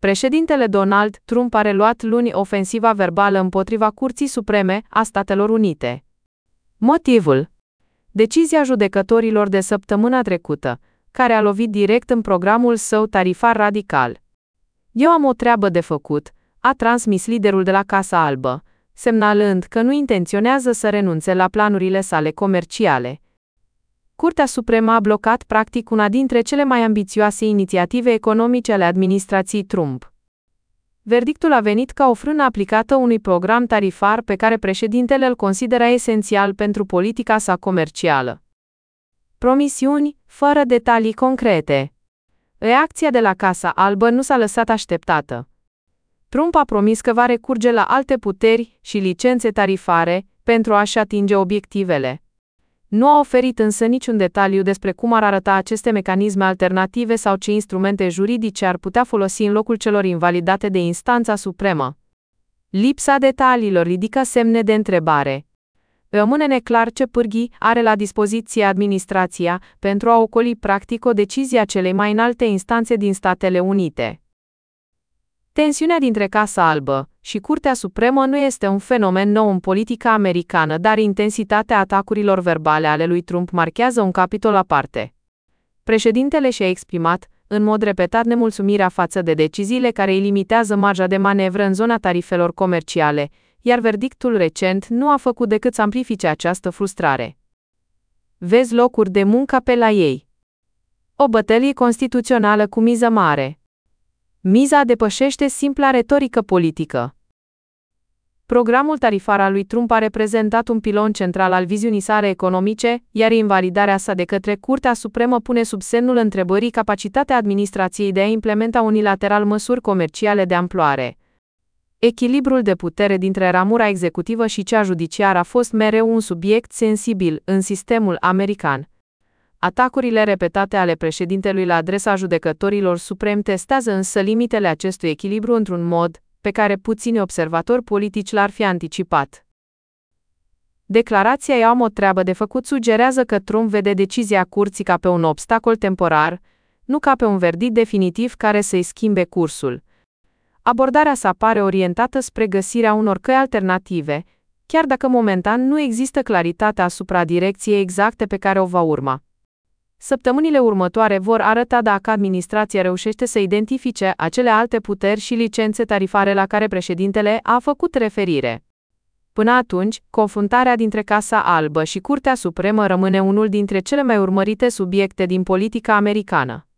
Președintele Donald Trump a reluat luni ofensiva verbală împotriva Curții Supreme a Statelor Unite. Motivul? Decizia judecătorilor de săptămâna trecută, care a lovit direct în programul său tarifar radical. Eu am o treabă de făcut, a transmis liderul de la Casa Albă, semnalând că nu intenționează să renunțe la planurile sale comerciale. Curtea Supremă a blocat practic una dintre cele mai ambițioase inițiative economice ale administrației Trump. Verdictul a venit ca o frână aplicată unui program tarifar pe care președintele îl considera esențial pentru politica sa comercială. Promisiuni, fără detalii concrete. Reacția de la Casa Albă nu s-a lăsat așteptată. Trump a promis că va recurge la alte puteri și licențe tarifare pentru a-și atinge obiectivele. Nu a oferit însă niciun detaliu despre cum ar arăta aceste mecanisme alternative sau ce instrumente juridice ar putea folosi în locul celor invalidate de instanța supremă. Lipsa detaliilor ridică semne de întrebare. Rămâne neclar ce pârghii are la dispoziție administrația pentru a ocoli practic o decizie a celei mai înalte instanțe din Statele Unite. Tensiunea dintre Casa Albă și Curtea Supremă nu este un fenomen nou în politica americană, dar intensitatea atacurilor verbale ale lui Trump marchează un capitol aparte. Președintele și-a exprimat, în mod repetat, nemulțumirea față de deciziile care îi limitează marja de manevră în zona tarifelor comerciale, iar verdictul recent nu a făcut decât să amplifice această frustrare. Vezi locuri de muncă pe la ei. O bătălie constituțională cu miză mare. Miza depășește simpla retorică politică. Programul tarifar al lui Trump a reprezentat un pilon central al viziunii sale economice, iar invalidarea sa de către Curtea Supremă pune sub semnul întrebării capacitatea administrației de a implementa unilateral măsuri comerciale de amploare. Echilibrul de putere dintre ramura executivă și cea judiciară a fost mereu un subiect sensibil în sistemul american. Atacurile repetate ale președintelui la adresa judecătorilor supremi testează însă limitele acestui echilibru într-un mod pe care puțini observatori politici l-ar fi anticipat. Declarația "Eu am o treabă de făcut" sugerează că Trump vede decizia curții ca pe un obstacol temporar, nu ca pe un verdict definitiv care să-i schimbe cursul. Abordarea sa pare orientată spre găsirea unor căi alternative, chiar dacă momentan nu există claritate asupra direcției exacte pe care o va urma. Săptămânile următoare vor arăta dacă administrația reușește să identifice acele alte puteri și licențe tarifare la care președintele a făcut referire. Până atunci, confruntarea dintre Casa Albă și Curtea Supremă rămâne unul dintre cele mai urmărite subiecte din politica americană.